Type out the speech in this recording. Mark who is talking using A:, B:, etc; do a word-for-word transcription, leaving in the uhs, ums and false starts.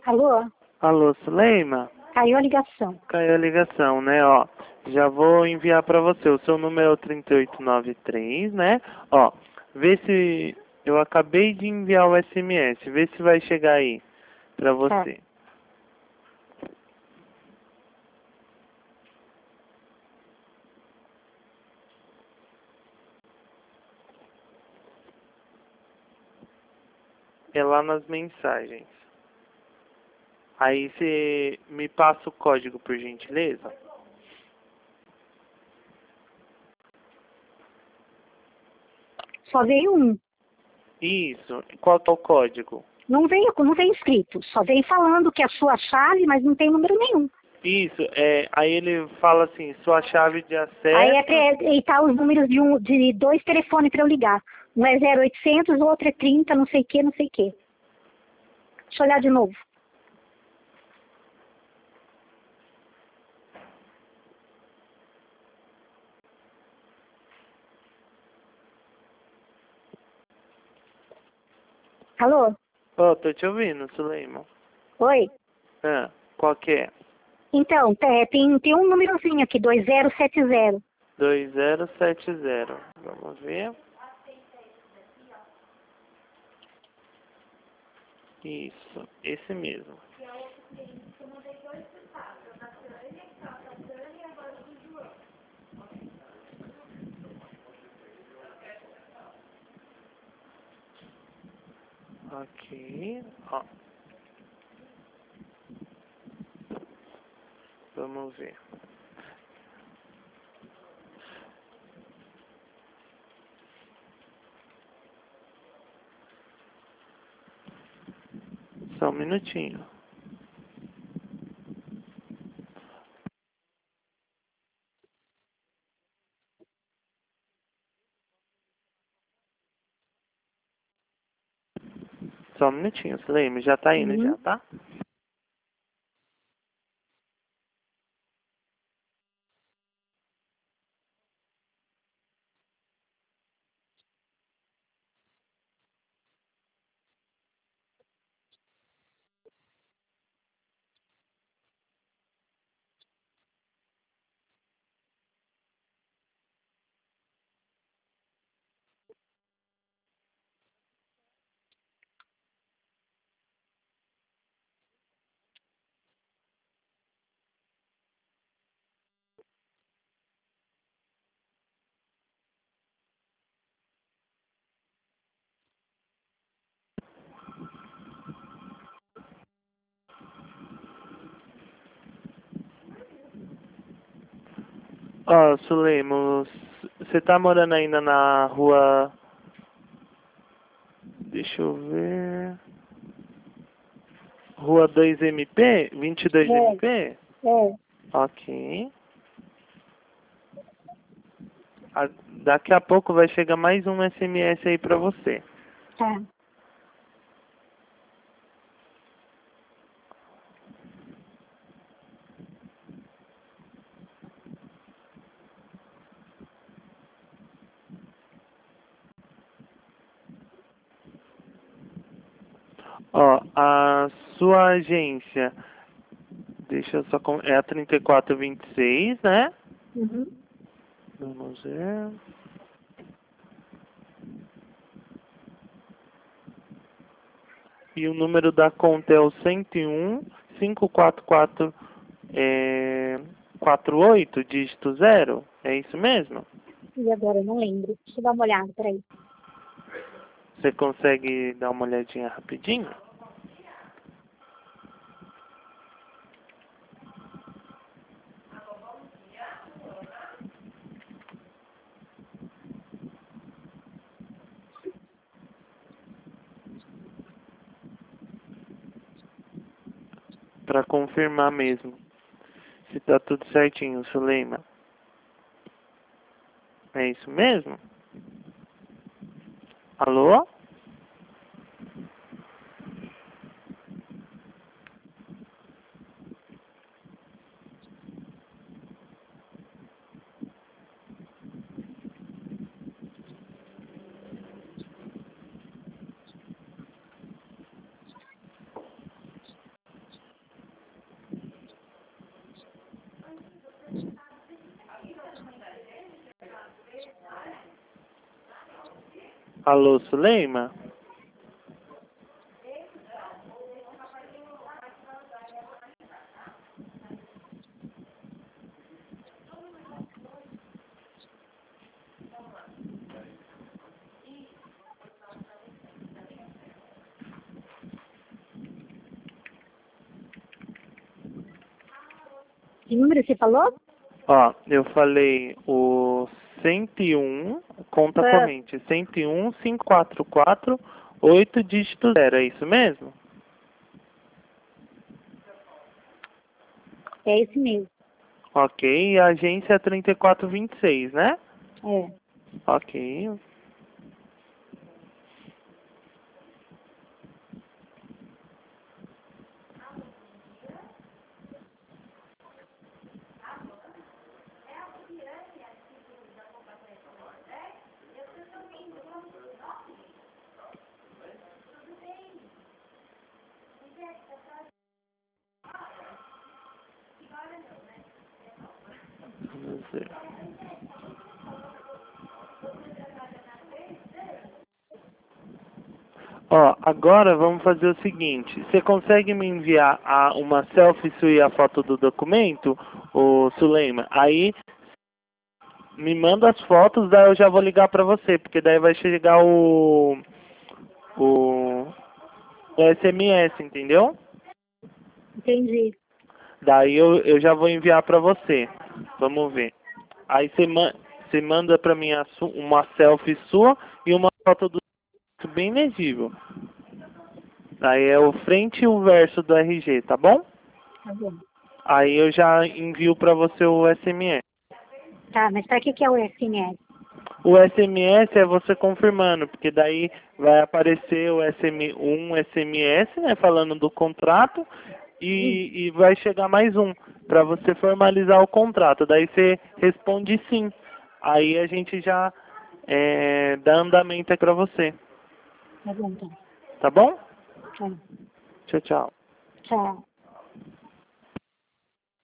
A: Alô?
B: Alô, Suleima?
A: Caiu a ligação.
B: Caiu a ligação, né? Ó, já vou enviar para você. O seu número é o trinta e oito noventa e três, né? Ó, vê se... Eu acabei de enviar o S M S. Vê se vai chegar aí para você.
A: Tá.
B: É lá nas mensagens. Aí você me passa o código, por gentileza?
A: Só veio um.
B: Isso. Qual que é o código?
A: Não veio, não veio escrito. Só veio falando que é a sua chave, mas não tem número nenhum.
B: Isso. É, aí ele fala assim, sua chave de acesso...
A: Aí é pra, e tá os números de, um, de dois telefones para eu ligar. Um é zero oitocentos, o outro é trinta, não sei o que, não sei o que. Deixa eu olhar de novo. Alô?
B: Ó, tô te ouvindo, Suleima.
A: Oi?
B: Ah, qual que é?
A: Então, é, tem, tem um númerozinho aqui, dois zero sete zero.
B: dois zero sete zero. Vamos ver. Isso, esse mesmo. Ok, ó. Vamos ver. Só um minutinho. Só um minutinho, Suleima. Já tá indo já,
A: Uhum.
B: tá? Ó, Suleima, você tá morando ainda na rua... Deixa eu ver... Rua dois M P? vinte e dois M P?
A: É, é.
B: Ok. A- Daqui a pouco vai chegar mais um S M S aí pra você.
A: Tá.
B: Ó, a sua agência, deixa eu só... com- É a trinta e quatro vinte e seis, né?
A: Uhum.
B: Vamos ver... E o número da conta é o cento e um, cinco quatro quatro, é, quatro oito, dígito zero. É isso mesmo?
A: E agora eu não lembro. Deixa eu dar uma olhada, peraí.
B: Você consegue dar uma olhadinha rapidinho? Para confirmar mesmo. Se tá tudo certinho, Suleima. É isso mesmo? Alô? Alô, Suleima?
A: Que número você falou?
B: Ó, eu falei o cento e um, conta
A: Ah.
B: corrente, cento e um, cinco quatro quatro, oito dígito zero, é isso mesmo?
A: É esse mesmo.
B: Ok, e a agência é trinta e quatro vinte e seis, né?
A: É.
B: Ok. Vamos ver. Ó, agora vamos fazer o seguinte. Você consegue me enviar a, uma selfie sua e a foto do documento, o Suleima? Aí me manda as fotos, daí eu já vou ligar pra você, porque daí vai chegar o o, o S M S, entendeu?
A: Entendi.
B: Daí eu, eu já vou enviar pra você. Vamos ver. Aí você ma você manda pra mim a su uma selfie sua e uma foto do bem legível. Aí é o frente e o verso do R G, tá bom?
A: Tá bom.
B: Aí eu já envio pra você o S M S.
A: Tá, mas pra que que é o S M S?
B: O S M S é você confirmando, porque daí vai aparecer o S M, um S M S, né, falando do contrato, e, e vai chegar mais um, para você formalizar o contrato. Daí você responde sim. Aí a gente já é, dá andamento para você.
A: Tá bom, então.
B: Tá bom?
A: Tá.
B: Tchau, tchau.
A: Tchau.